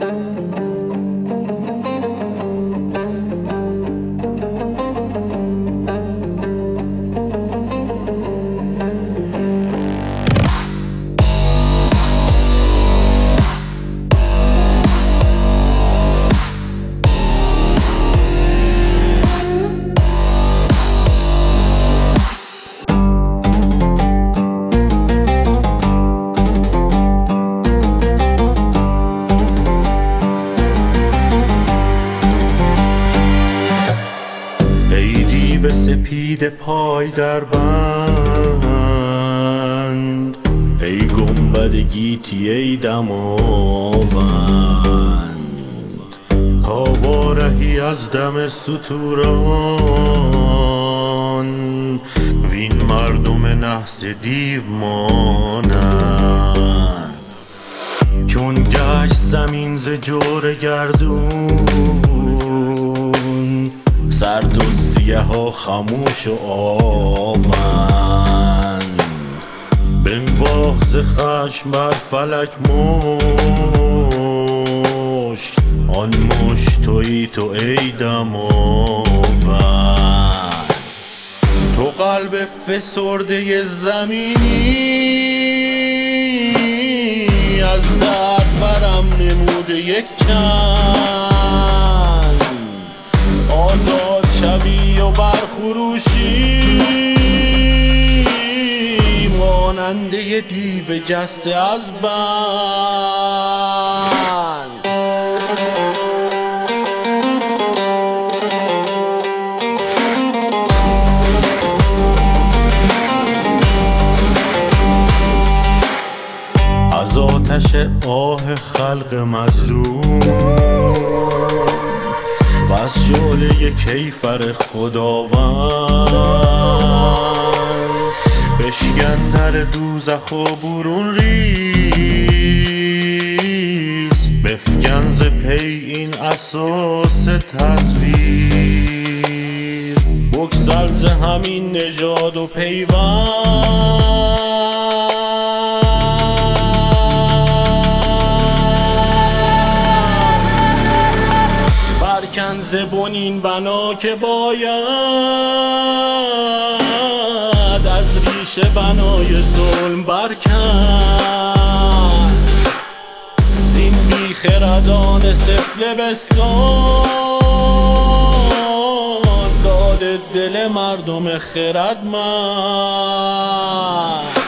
به سپید پای در بند، ای گنبد گیتی ای دماوند، تا وارهی از دم ستوران، وین مردم نحس دیو مانند. چون گشت زمین ز جور گردون، سرد و سیه ها خموش و آوند، بنواخت ز خشم بر فلک مشت، آن مشت تویی تو ای دماوند. تو قلب فسرده زمینی، از درد برم نموده یک چند، آزاد شوی و برخروشی، ماننده دیو جسته از بند. از آتش آه خلق مظلوم و از شعله کیفر خداوند، بشکن در دوزخ و برون ریز، بفکن ز پی این اساس تزویر، بگسل ز همین نژاد و پیوند. برکن ز بنین بنا که باید، از ریشه بنای ظلم برکن، زین بی خردان سفله بستان، داد دل مردم خردمند.